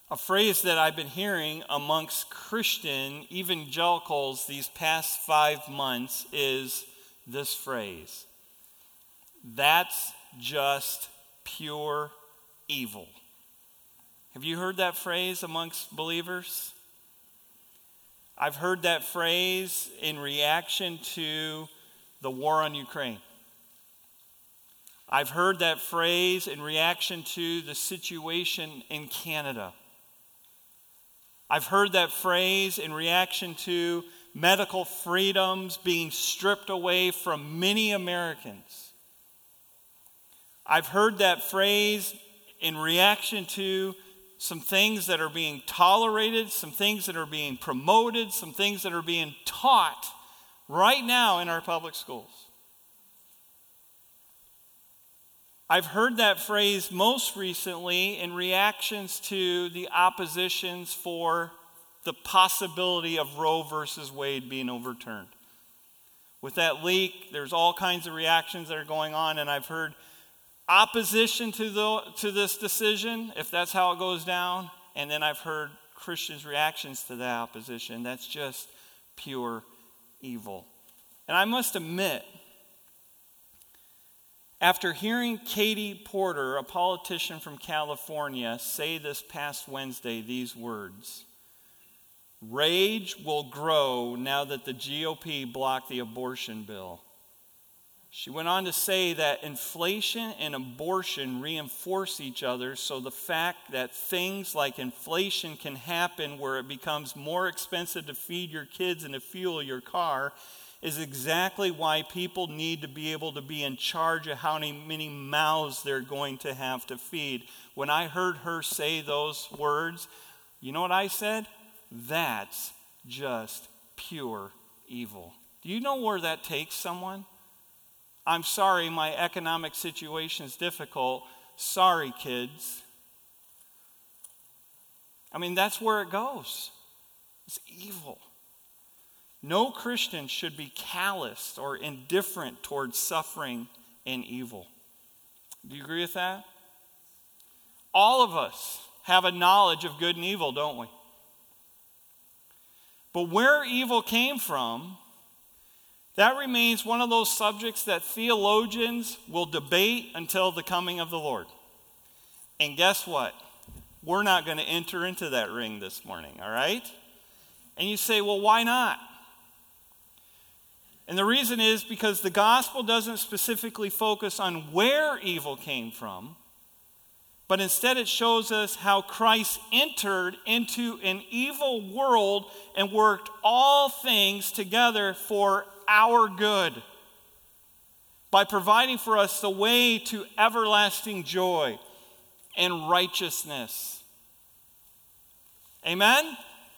A phrase that I've been hearing amongst Christian evangelicals these past 5 months is this phrase: that's just pure evil. Have you heard that phrase amongst believers? I've heard that phrase in reaction to the war on Ukraine. I've heard that phrase in reaction to the situation in Canada. I've heard that phrase in reaction to medical freedoms being stripped away from many Americans. I've heard that phrase in reaction to some things that are being tolerated, some things that are being promoted, some things that are being taught right now in our public schools. I've heard that phrase most recently in reactions to the oppositions for the possibility of Roe versus Wade being overturned. With that leak, there's all kinds of reactions that are going on, and I've heard opposition to this decision, if that's how it goes down, and then I've heard Christians' reactions to that opposition. That's just pure evil. And I must admit, after hearing Katie Porter, a politician from California, say this past Wednesday these words, "Rage will grow now that the GOP blocked the abortion bill." She went on to say that inflation and abortion reinforce each other, so the fact that things like inflation can happen where it becomes more expensive to feed your kids and to fuel your car is exactly why people need to be able to be in charge of how many mouths they're going to have to feed. When I heard her say those words, you know what I said? That's just pure evil. Do you know where that takes someone? I'm sorry, my economic situation is difficult. Sorry, kids. I mean, that's where it goes. It's evil. No Christian should be calloused or indifferent towards suffering and evil. Do you agree with that? All of us have a knowledge of good and evil, don't we? But where evil came from, that remains one of those subjects that theologians will debate until the coming of the Lord. And guess what? We're not going to enter into that ring this morning, all right? And you say, well, why not? And the reason is because the gospel doesn't specifically focus on where evil came from, but instead it shows us how Christ entered into an evil world and worked all things together for our good by providing for us the way to everlasting joy and righteousness. Amen?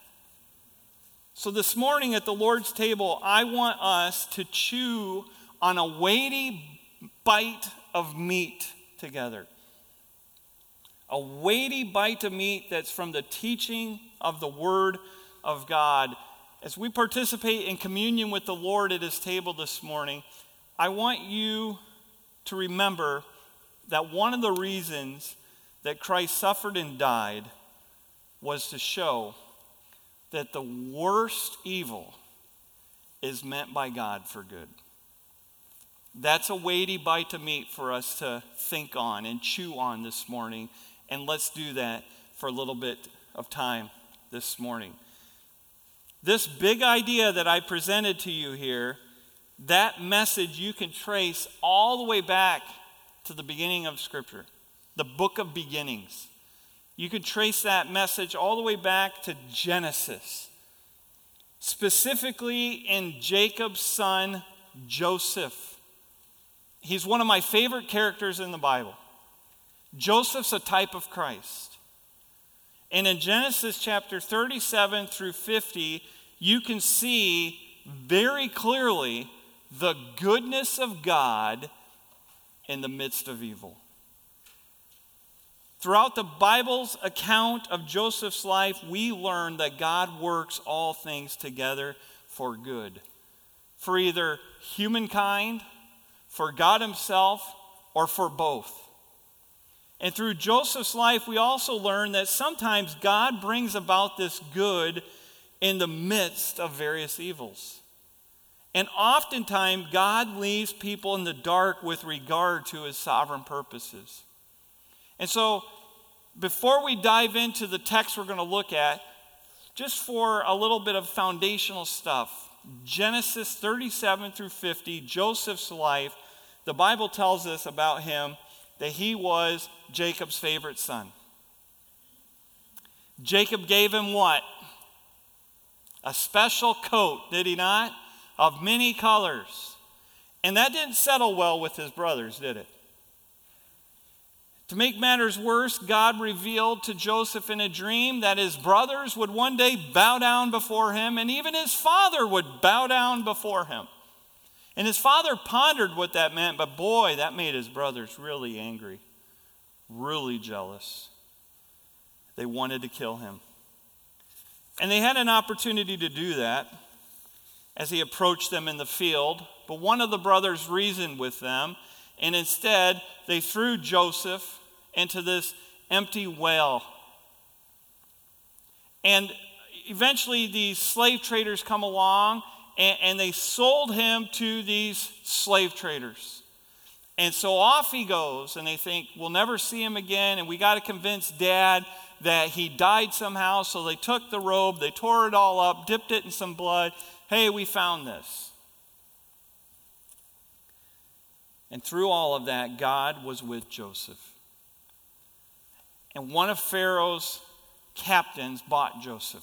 So this morning at the Lord's table, I want us to chew on a weighty bite of meat together. A weighty bite of meat that's from the teaching of the Word of God. As we participate in communion with the Lord at His table this morning, I want you to remember that one of the reasons that Christ suffered and died was to show that the worst evil is meant by God for good. That's a weighty bite of meat for us to think on and chew on this morning. And let's do that for a little bit of time this morning. This big idea that I presented to you here, that message you can trace all the way back to the beginning of Scripture, the book of beginnings. You can trace that message all the way back to Genesis, specifically in Jacob's son, Joseph. He's one of my favorite characters in the Bible. Joseph's a type of Christ. And in Genesis chapter 37 through 50, you can see very clearly the goodness of God in the midst of evil. Throughout the Bible's account of Joseph's life, we learn that God works all things together for good. For either humankind, for God Himself, or for both. And through Joseph's life, we also learn that sometimes God brings about this good in the midst of various evils. And oftentimes, God leaves people in the dark with regard to his sovereign purposes. And so, before we dive into the text we're going to look at, just for a little bit of foundational stuff, Genesis 37 through 50, Joseph's life, the Bible tells us about him that he was Jacob's favorite son. Jacob gave him what? A special coat, did he not? Of many colors. And that didn't settle well with his brothers, did it? To make matters worse, God revealed to Joseph in a dream that his brothers would one day bow down before him, and even his father would bow down before him. And his father pondered what that meant, but boy, that made his brothers really angry, really jealous. They wanted to kill him. And they had an opportunity to do that as he approached them in the field, but one of the brothers reasoned with them, and instead they threw Joseph into this empty well. And eventually these slave traders come along, and they sold him to these slave traders. And so off he goes, and they think, we'll never see him again, and we got to convince Dad that he died somehow. So they took the robe, they tore it all up, dipped it in some blood. Hey, we found this. And through all of that, God was with Joseph. And one of Pharaoh's captains bought Joseph.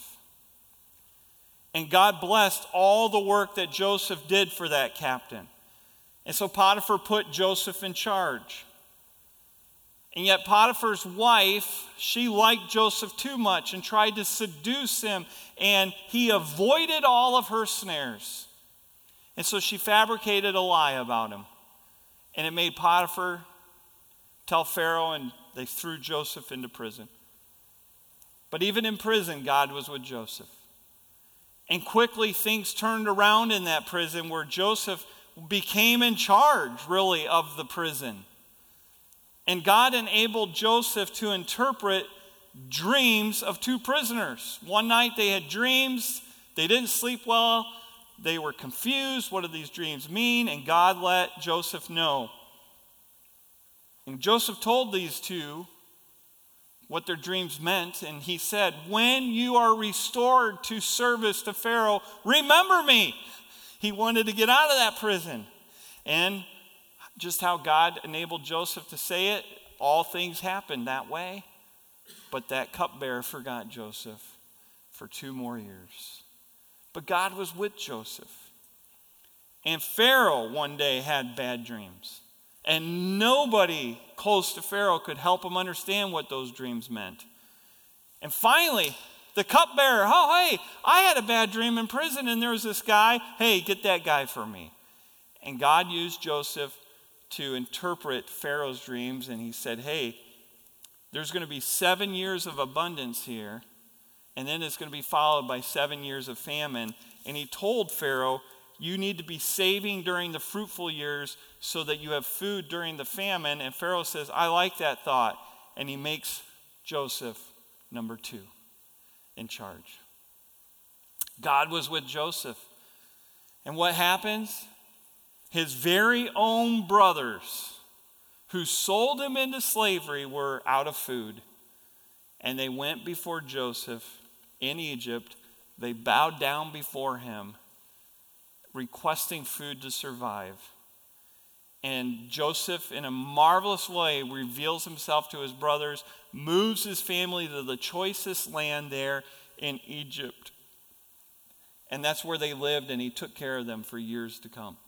And God blessed all the work that Joseph did for that captain. And so Potiphar put Joseph in charge. And yet Potiphar's wife, she liked Joseph too much and tried to seduce him. And he avoided all of her snares. And so she fabricated a lie about him. And it made Potiphar tell Pharaoh, and they threw Joseph into prison. But even in prison, God was with Joseph. And quickly things turned around in that prison where Joseph became in charge, really, of the prison. And God enabled Joseph to interpret dreams of two prisoners. One night they had dreams. They didn't sleep well. They were confused. What do these dreams mean? And God let Joseph know. And Joseph told these two what their dreams meant. And he said, when you are restored to service to Pharaoh, remember me. He wanted to get out of that prison. And just how God enabled Joseph to say it, all things happened that way. But that cupbearer forgot Joseph for 2 more years. But God was with Joseph. And Pharaoh one day had bad dreams. And nobody close to Pharaoh could help him understand what those dreams meant. And finally, the cupbearer, oh, hey, I had a bad dream in prison, and there was this guy. Hey, get that guy for me. And God used Joseph to interpret Pharaoh's dreams, and he said, hey, there's going to be 7 years of abundance here, and then it's going to be followed by 7 years of famine. And he told Pharaoh, you need to be saving during the fruitful years so that you have food during the famine. And Pharaoh says, I like that thought. And he makes Joseph number 2 in charge. God was with Joseph. And what happens? His very own brothers who sold him into slavery were out of food. And they went before Joseph in Egypt. They bowed down before him, requesting food to survive. And Joseph, in a marvelous way, reveals himself to his brothers, moves his family to the choicest land there in Egypt. And that's where they lived, and he took care of them for years to come.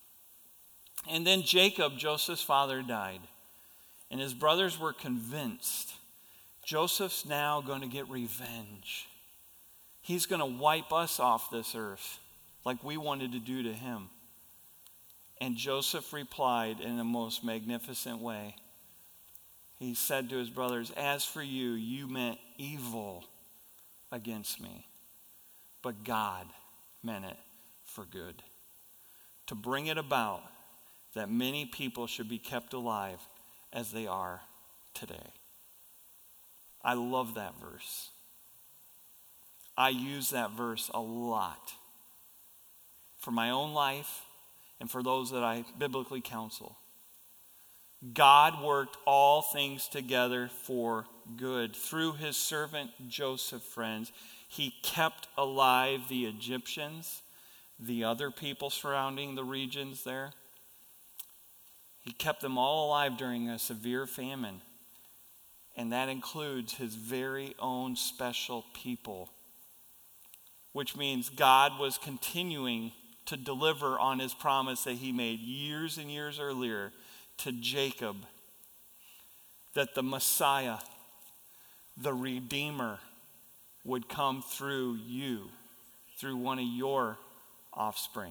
And then Jacob, Joseph's father, died. And his brothers were convinced Joseph's now going to get revenge. He's going to wipe us off this earth like we wanted to do to him. And Joseph replied in the most magnificent way. He said to his brothers, as for you, you meant evil against me, but God meant it for good, to bring it about that many people should be kept alive as they are today. I love that verse. I use that verse a lot for my own life and for those that I biblically counsel. God worked all things together for good. Through his servant Joseph, friends, he kept alive the Egyptians, the other people surrounding the regions there. He kept them all alive during a severe famine. And that includes his very own special people. Which means God was continuing to deliver on his promise that he made years and years earlier to Jacob, that the Messiah, the Redeemer, would come through you, through one of your offspring.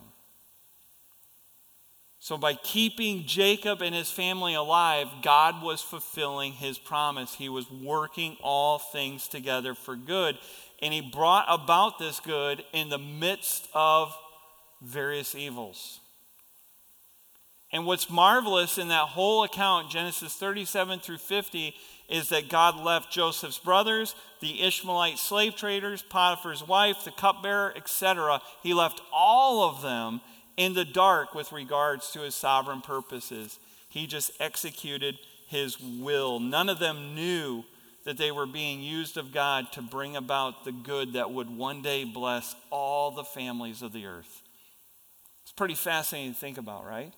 So by keeping Jacob and his family alive, God was fulfilling his promise. He was working all things together for good. And he brought about this good in the midst of various evils. And what's marvelous in that whole account, Genesis 37 through 50, is that God left Joseph's brothers, the Ishmaelite slave traders, Potiphar's wife, the cupbearer, etc. He left all of them in the dark with regards to his sovereign purposes. He just executed his will. None of them knew that they were being used of God to bring about the good that would one day bless all the families of the earth. It's pretty fascinating to think about, right?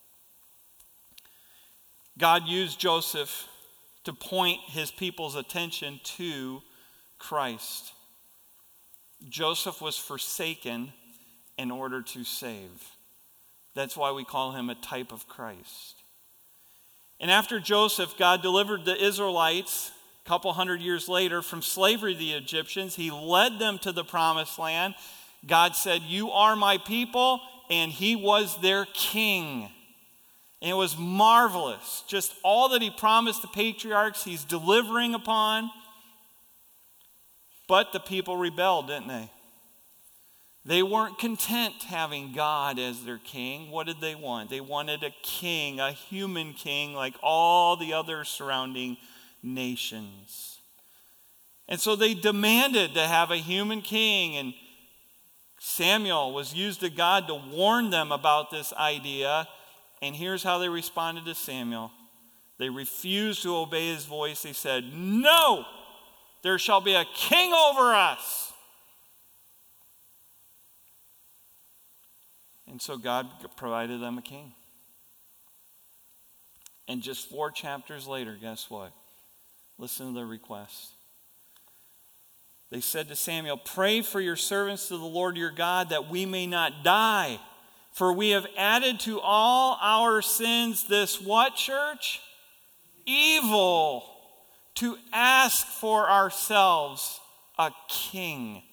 God used Joseph to point his people's attention to Christ. Joseph was forsaken in order to save. That's why we call him a type of Christ. And after Joseph, God delivered the Israelites a couple hundred years later from slavery to the Egyptians. He led them to the promised land. God said, "You are my people," and he was their king. And it was marvelous. Just all that he promised the patriarchs, he's delivering upon. But the people rebelled, didn't they? They weren't content having God as their king. What did they want? They wanted a king, a human king, like all the other surrounding nations. And so they demanded to have a human king. And Samuel was used of God to warn them about this idea. And here's how they responded to Samuel. They refused to obey his voice. They said, "No, there shall be a king over us." And so God provided them a king. And just 4 chapters later, guess what? Listen to their request. They said to Samuel, "Pray for your servants to the Lord your God that we may not die. For we have added to all our sins this" what, church? "Evil, to ask for ourselves a king."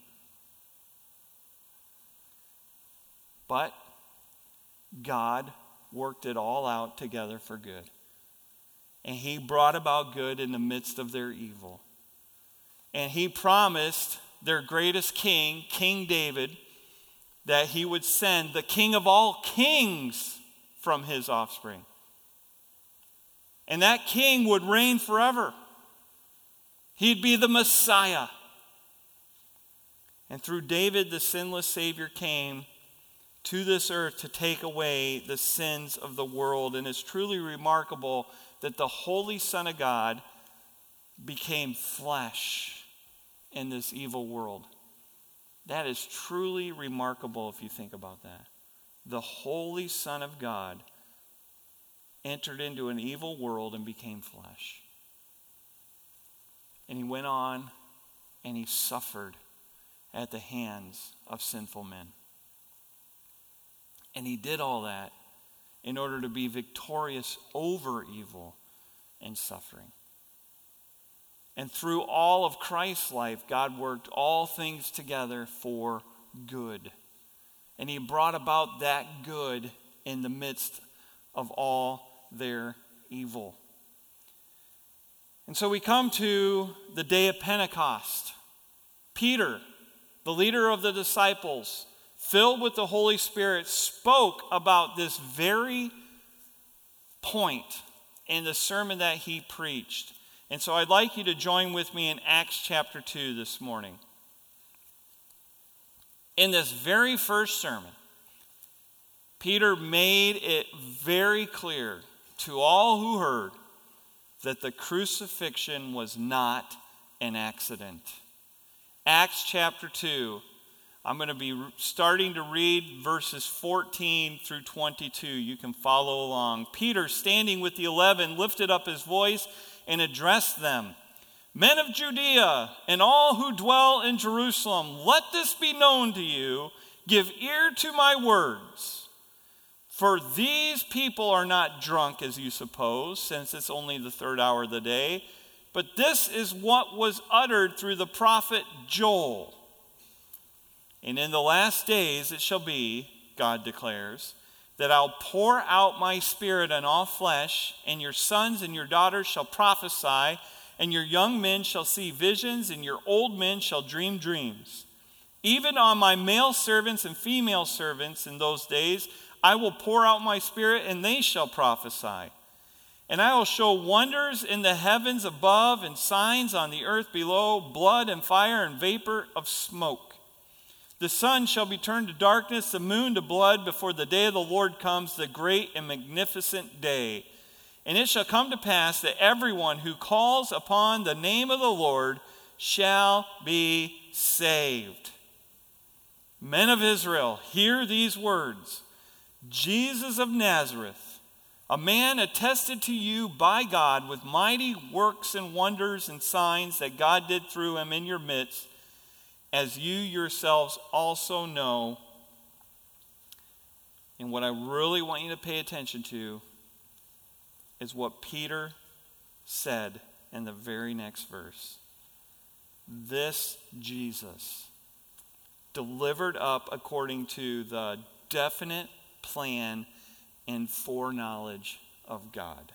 But God worked it all out together for good. And he brought about good in the midst of their evil. And he promised their greatest king, King David, that he would send the king of all kings from his offspring. And that king would reign forever. He'd be the Messiah. And through David, the sinless Savior came to this earth to take away the sins of the world. And it's truly remarkable that the Holy Son of God became flesh in this evil world. That is truly remarkable if you think about that. The Holy Son of God entered into an evil world and became flesh. And he went on and he suffered at the hands of sinful men. And he did all that in order to be victorious over evil and suffering. And through all of Christ's life, God worked all things together for good. And he brought about that good in the midst of all their evil. And so we come to the day of Pentecost. Peter, the leader of the disciples, filled with the Holy Spirit, spoke about this very point in the sermon that he preached. And so I'd like you to join with me in Acts chapter 2 this morning. In this very first sermon, Peter made it very clear to all who heard that the crucifixion was not an accident. Acts chapter 2, I'm going to be starting to read verses 14 through 22. You can follow along. Peter, standing with the 11, lifted up his voice and addressed them. Men of Judea and all who dwell in Jerusalem, let this be known to you. Give ear to my words. For these people are not drunk, as you suppose, since it's only the third hour of the day. But this is what was uttered through the prophet Joel. And in the last days it shall be, God declares, that I'll pour out my spirit on all flesh, and your sons and your daughters shall prophesy, and your young men shall see visions, and your old men shall dream dreams. Even on my male servants and female servants in those days, I will pour out my spirit, and they shall prophesy. And I will show wonders in the heavens above and signs on the earth below, blood and fire and vapor of smoke. The sun shall be turned to darkness, the moon to blood, before the day of the Lord comes, the great and magnificent day. And it shall come to pass that everyone who calls upon the name of the Lord shall be saved. Men of Israel, hear these words. Jesus of Nazareth, a man attested to you by God with mighty works and wonders and signs that God did through him in your midst, as you yourselves also know. And what I really want you to pay attention to is what Peter said in the very next verse. This Jesus, delivered up according to the definite plan and foreknowledge of God.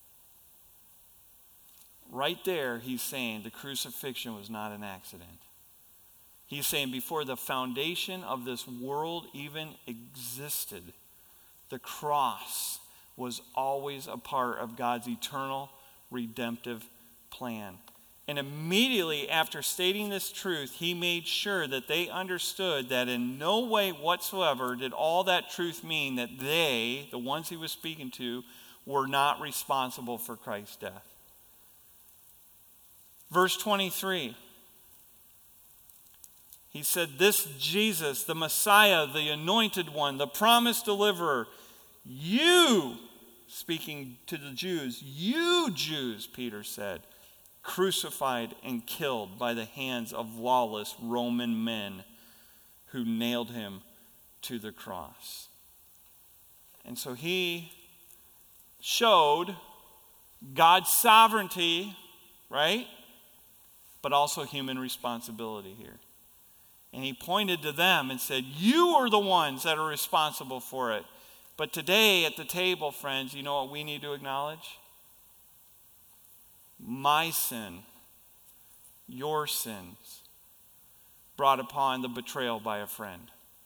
Right there, he's saying the crucifixion was not an accident. He's saying before the foundation of this world even existed, the cross was always a part of God's eternal redemptive plan. And immediately after stating this truth, he made sure that they understood that in no way whatsoever did all that truth mean that they, the ones he was speaking to, were not responsible for Christ's death. Verse 23, he said, this Jesus, the Messiah, the anointed one, the promised deliverer, you, speaking to the Jews, you Jews, Peter said, crucified and killed by the hands of lawless Roman men who nailed him to the cross. And so he showed God's sovereignty, right? But also human responsibility here. And he pointed to them and said, you are the ones that are responsible for it. But today at the table, friends, you know what we need to acknowledge? My sin, your sins, brought upon the betrayal by a friend.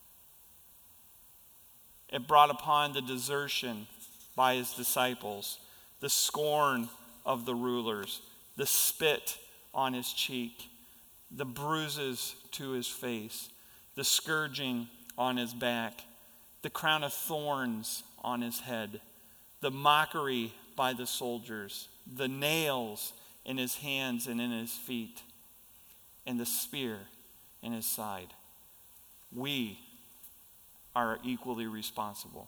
It brought upon the desertion by his disciples, the scorn of the rulers, the spit on his cheek, the bruises to his face, the scourging on his back, the crown of thorns on his head, the mockery by the soldiers, the nails in his hands and in his feet, and the spear in his side. We are equally responsible.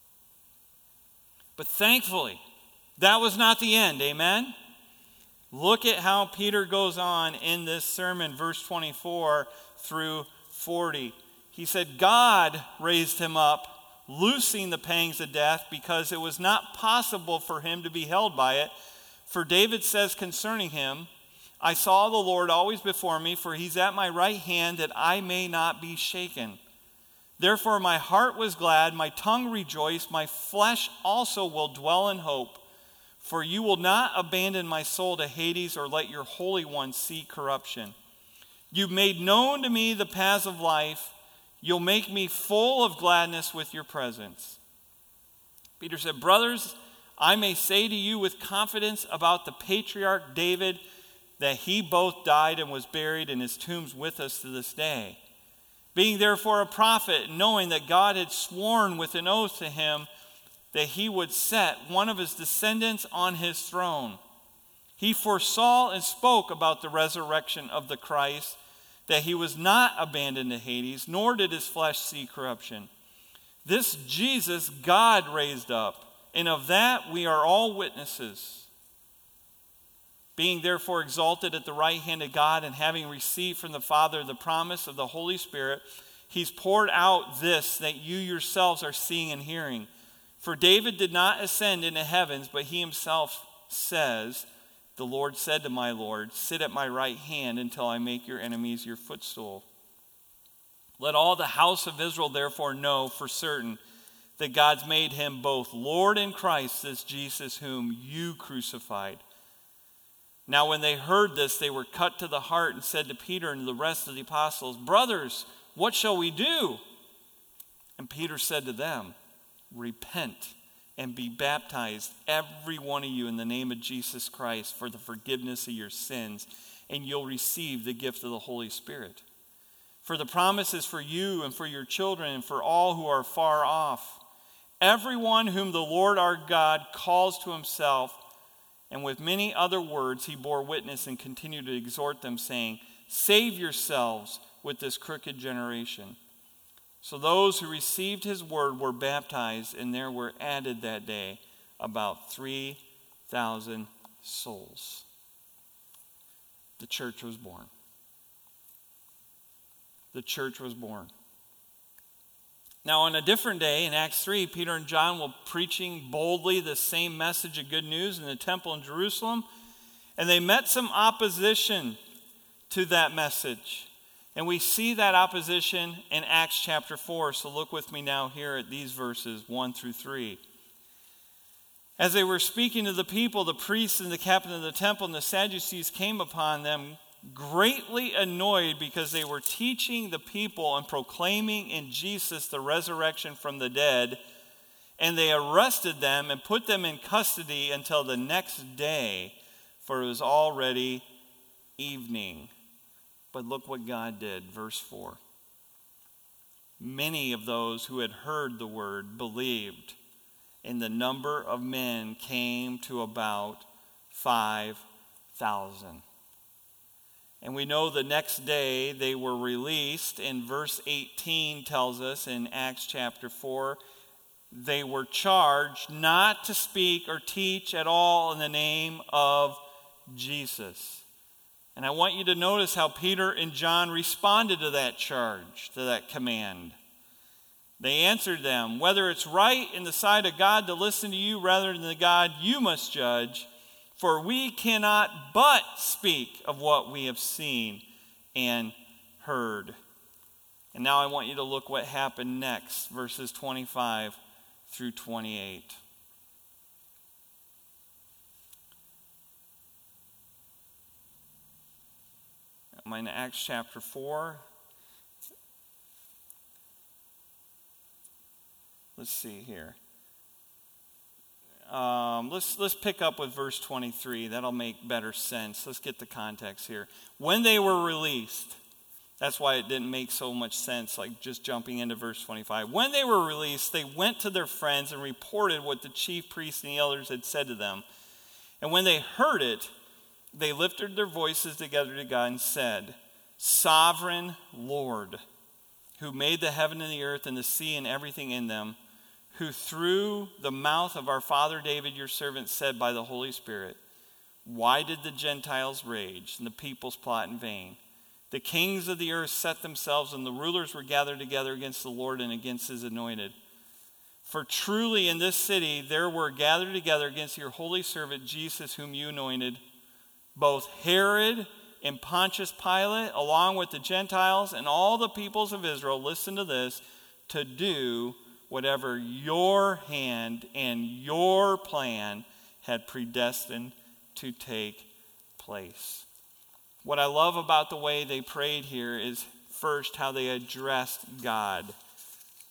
But thankfully, that was not the end, amen? Look at how Peter goes on in this sermon, verse 24 through 40. He said, God raised him up, loosing the pangs of death, because it was not possible for him to be held by it. For David says concerning him, I saw the Lord always before me, for he's at my right hand, that I may not be shaken. Therefore my heart was glad, my tongue rejoiced, my flesh also will dwell in hope. For you will not abandon my soul to Hades, or let your Holy One see corruption. You've made known to me the paths of life. You'll make me full of gladness with your presence. Peter said, brothers, I may say to you with confidence about the patriarch David that he both died and was buried, and his tomb's with us to this day. Being therefore a prophet, knowing that God had sworn with an oath to him that he would set one of his descendants on his throne, he foresaw and spoke about the resurrection of the Christ, that he was not abandoned to Hades, nor did his flesh see corruption. This Jesus God raised up, and of that we are all witnesses. Being therefore exalted at the right hand of God, and having received from the Father the promise of the Holy Spirit, he's poured out this that you yourselves are seeing and hearing. For David did not ascend into heavens, but he himself says, the Lord said to my Lord, sit at my right hand until I make your enemies your footstool. Let all the house of Israel therefore know for certain that God's made him both Lord and Christ, this Jesus whom you crucified. Now when they heard this, they were cut to the heart and said to Peter and the rest of the apostles, brothers, what shall we do? And Peter said to them, repent and be baptized, every one of you, in the name of Jesus Christ for the forgiveness of your sins, and you'll receive the gift of the Holy Spirit. For the promise is for you and for your children and for all who are far off, everyone whom the Lord our God calls to himself. And with many other words he bore witness and continued to exhort them, saying, save yourselves with this crooked generation. So those who received his word were baptized, and there were added that day about 3,000 souls. The church was born. The church was born. Now, on a different day, in Acts 3, Peter and John were preaching boldly the same message of good news in the temple in Jerusalem, and they met some opposition to that message. And we see that opposition in Acts chapter 4. So look with me now here at these verses 1 through 3. As they were speaking to the people, the priests and the captain of the temple and the Sadducees came upon them, greatly annoyed because they were teaching the people and proclaiming in Jesus the resurrection from the dead. And they arrested them and put them in custody until the next day, for it was already evening. But look what God did, verse 4. Many of those who had heard the word believed, and the number of men came to about 5,000. And we know the next day they were released. In verse 18 tells us in Acts chapter 4, they were charged not to speak or teach at all in the name of Jesus. And I want you to notice how Peter and John responded to that charge, to that command. They answered them, whether it's right in the sight of God to listen to you rather than the God you must judge, for we cannot but speak of what we have seen and heard. And now I want you to look what happened next, verses 25 through 28. I'm in Acts chapter 4. Let's see here. Let's pick up with verse 23. That'll make better sense. Let's get the context here. When they were released, that's why it didn't make so much sense, like just jumping into verse 25. When they were released, they went to their friends and reported what the chief priests and the elders had said to them. And when they heard it, they lifted their voices together to God and said, Sovereign Lord, who made the heaven and the earth and the sea and everything in them, who through the mouth of our father David, your servant, said by the Holy Spirit, why did the Gentiles rage and the peoples plot in vain? The kings of the earth set themselves, and the rulers were gathered together against the Lord and against his anointed. For truly in this city there were gathered together against your holy servant Jesus, whom you anointed, both Herod and Pontius Pilate, along with the Gentiles and all the peoples of Israel, listen to this, to do whatever your hand and your plan had predestined to take place. What I love about the way they prayed here is, first, how they addressed God.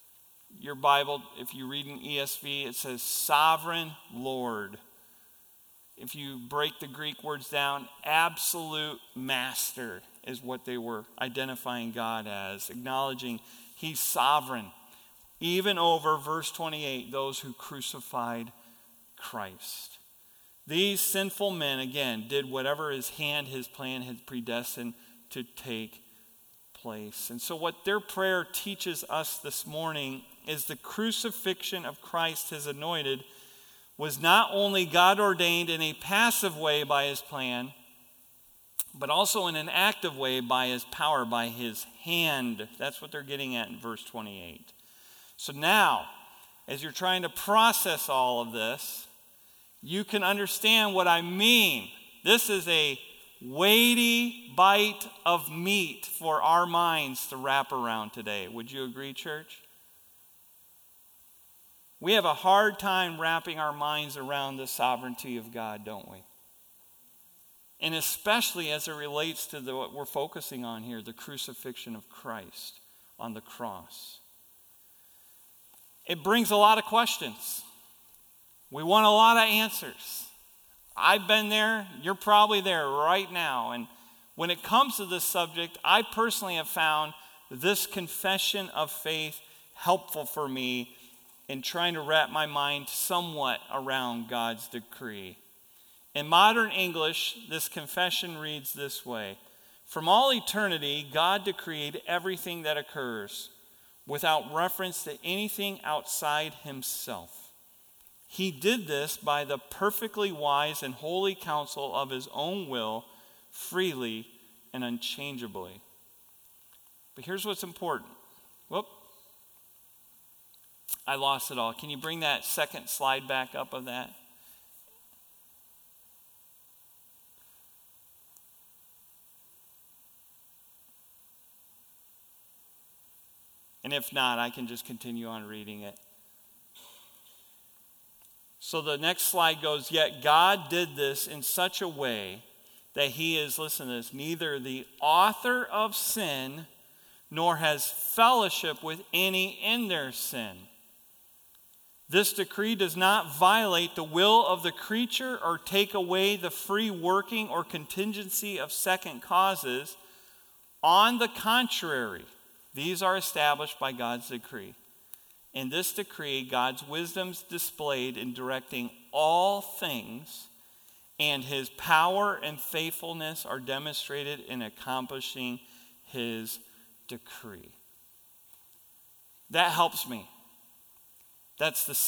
Your Bible, if you read in ESV, it says sovereign Lord. If you break the Greek words down, absolute master is what they were identifying God as, acknowledging he's sovereign, even over, verse 28, those who crucified Christ. These sinful men, again, did whatever his plan had predestined to take place. And so what their prayer teaches us this morning is the crucifixion of Christ, his anointed, was not only God ordained in a passive way by his plan, but also in an active way by his power, by his hand. That's what they're getting at in verse 28. So now, as you're trying to process all of this, you can understand what I mean. This is a weighty bite of meat for our minds to wrap around today. Would you agree, church? We have a hard time wrapping our minds around the sovereignty of God, don't we? And especially as it relates to what we're focusing on here, the crucifixion of Christ on the cross. It brings a lot of questions. We want a lot of answers. I've been there. You're probably there right now. And when it comes to this subject, I personally have found this confession of faith helpful for me in trying to wrap my mind somewhat around God's decree. In modern English, this confession reads this way: from all eternity, God decreed everything that occurs without reference to anything outside himself. He did this by the perfectly wise and holy counsel of his own will, freely and unchangeably. But here's what's important. Whoop. I lost it all. Can you bring that second slide back up of that? And if not, I can just continue on reading it. So the next slide goes, yet God did this in such a way that he is, listen to this, neither the author of sin nor has fellowship with any in their sin. This decree does not violate the will of the creature or take away the free working or contingency of second causes. On the contrary, these are established by God's decree. In this decree, God's wisdom's displayed in directing all things, and his power and faithfulness are demonstrated in accomplishing his decree. That helps me. That's the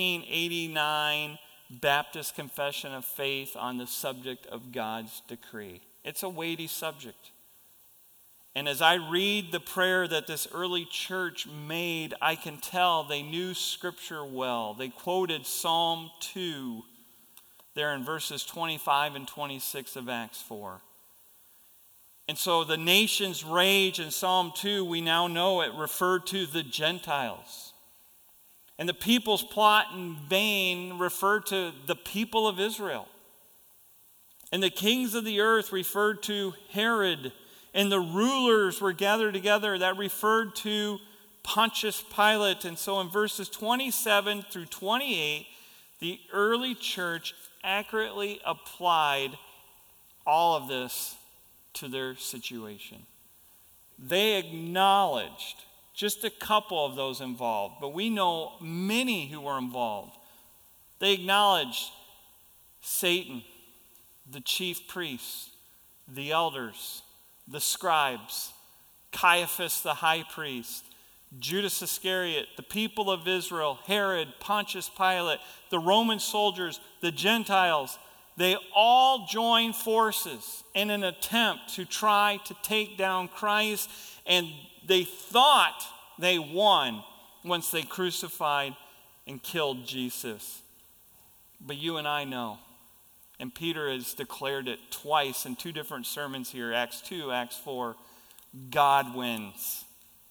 1689 Baptist Confession of Faith on the subject of God's decree. It's a weighty subject. And as I read the prayer that this early church made, I can tell they knew Scripture well. They quoted Psalm 2 there in verses 25 and 26 of Acts 4. And so the nation's rage in Psalm 2, we now know it referred to the Gentiles. And the people's plot in vain referred to the people of Israel. And the kings of the earth referred to Herod. And the rulers were gathered together. That referred to Pontius Pilate. And so in verses 27 through 28, the early church accurately applied all of this to their situation. They acknowledged just a couple of those involved, but we know many who were involved. They acknowledged Satan, the chief priests, the elders, the scribes, Caiaphas the high priest, Judas Iscariot, the people of Israel, Herod, Pontius Pilate, the Roman soldiers, the Gentiles. They all joined forces in an attempt to try to take down Christ, and they thought they won once they crucified and killed Jesus. But you and I know, and Peter has declared it twice in two different sermons here, Acts 2, Acts 4, God wins.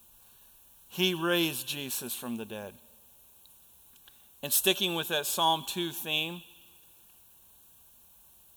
He raised Jesus from the dead. And sticking with that Psalm 2 theme,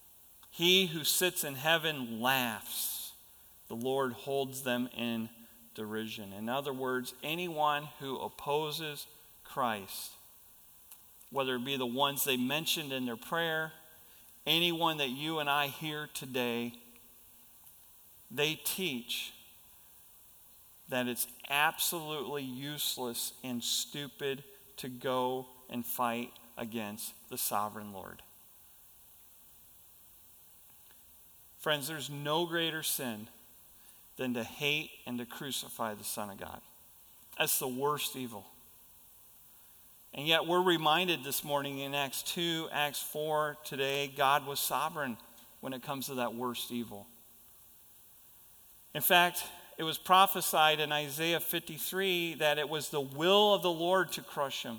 he who sits in heaven laughs. The Lord holds them in derision. In other words, anyone who opposes Christ, whether it be the ones they mentioned in their prayer, anyone that you and I hear today, they teach that it's absolutely useless and stupid to go and fight against the sovereign Lord. Friends, there's no greater sin than to hate and to crucify the Son of God. That's the worst evil. And yet we're reminded this morning in Acts 2, Acts 4, today, God was sovereign when it comes to that worst evil. In fact, it was prophesied in Isaiah 53 that it was the will of the Lord to crush him,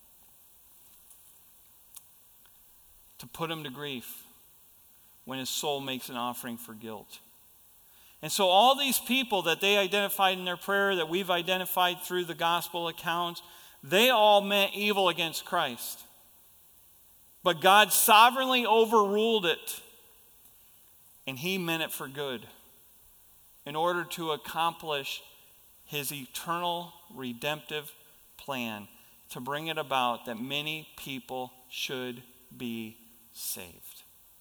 to put him to grief when his soul makes an offering for guilt. And so all these people that they identified in their prayer, that we've identified through the gospel accounts, they all meant evil against Christ. But God sovereignly overruled it, and he meant it for good in order to accomplish his eternal redemptive plan to bring it about that many people should be saved.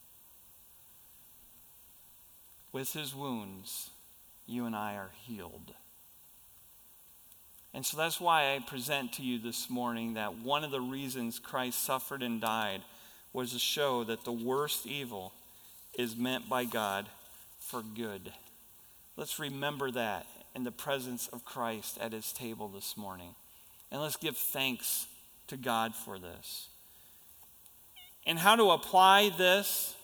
With his wounds, you and I are healed. And so that's why I present to you this morning that one of the reasons Christ suffered and died was to show that the worst evil is meant by God for good. Let's remember that in the presence of Christ at his table this morning. And let's give thanks to God for this. And how to apply this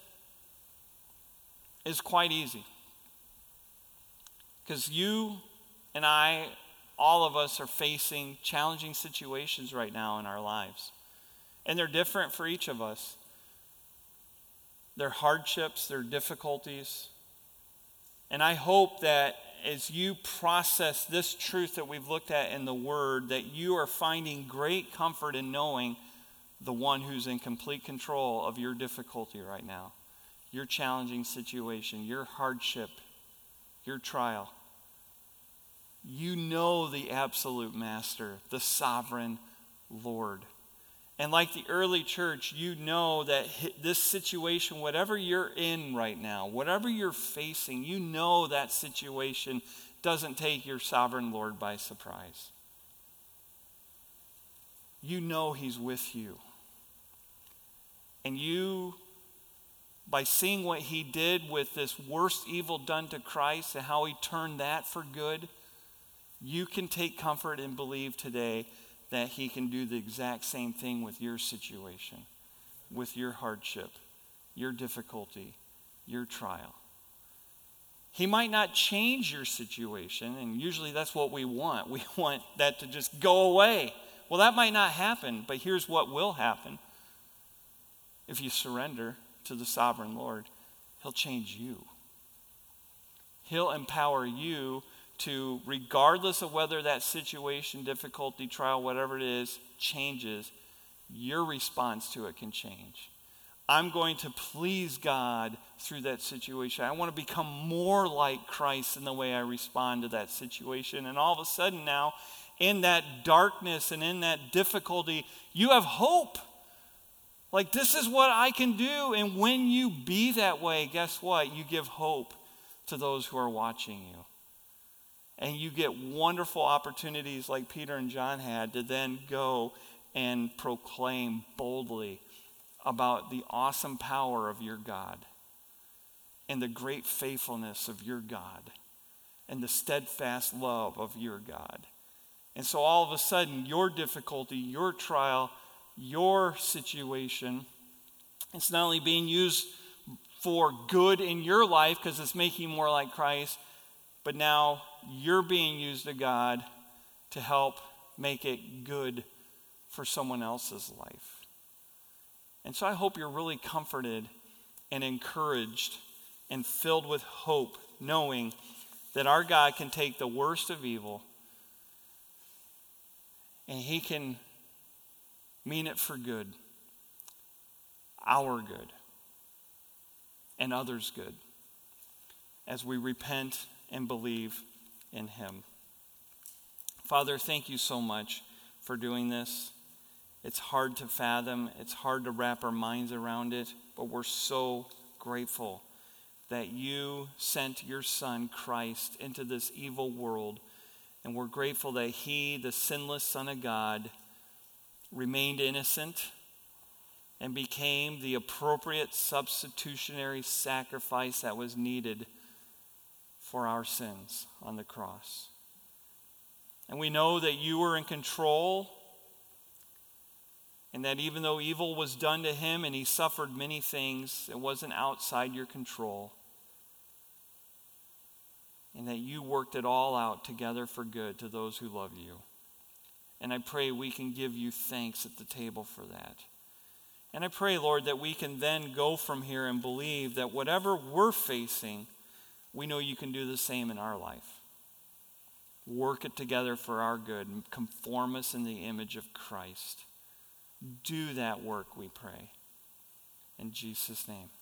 is quite easy. Because you and I, all of us, are facing challenging situations right now in our lives. And they're different for each of us. They're hardships, they're difficulties. And I hope that as you process this truth that we've looked at in the Word, that you are finding great comfort in knowing the one who's in complete control of your difficulty right now, your challenging situation, your hardship, your trial. You know the absolute master, the sovereign Lord. And like the early church, you know that this situation, whatever you're in right now, whatever you're facing, you know that situation doesn't take your sovereign Lord by surprise. You know he's with you. And you, by seeing what he did with this worst evil done to Christ and how he turned that for good, you can take comfort and believe today that he can do the exact same thing with your situation, with your hardship, your difficulty, your trial. He might not change your situation, and usually that's what we want. We want that to just go away. Well, that might not happen, but here's what will happen. If you surrender to the sovereign Lord, he'll change you. He'll empower you to, regardless of whether that situation, difficulty, trial, whatever it is, changes, your response to it can change. I'm going to please God through that situation. I want to become more like Christ in the way I respond to that situation. And all of a sudden now, in that darkness and in that difficulty, you have hope. Like, this is what I can do. And when you be that way, guess what? You give hope to those who are watching you. And you get wonderful opportunities like Peter and John had to then go and proclaim boldly about the awesome power of your God and the great faithfulness of your God and the steadfast love of your God. And so all of a sudden, your difficulty, your trial, your situation, it's not only being used for good in your life because it's making you more like Christ, but now you're being used to God to help make it good for someone else's life. And so I hope you're really comforted and encouraged and filled with hope, knowing that our God can take the worst of evil and he can mean it for good, our good, and others' good, as we repent and believe in him. Father, thank you so much for doing this. It's hard to fathom. It's hard to wrap our minds around it, but we're so grateful that you sent your Son, Christ, into this evil world. And we're grateful that he, the sinless Son of God, remained innocent and became the appropriate substitutionary sacrifice that was needed for our sins on the cross. And we know that you were in control, and that even though evil was done to him and he suffered many things, it wasn't outside your control. And that you worked it all out together for good to those who love you. And I pray we can give you thanks at the table for that. And I pray, Lord, that we can then go from here and believe that whatever we're facing, we know you can do the same in our life. Work it together for our good and conform us in the image of Christ. Do that work, we pray. In Jesus' name.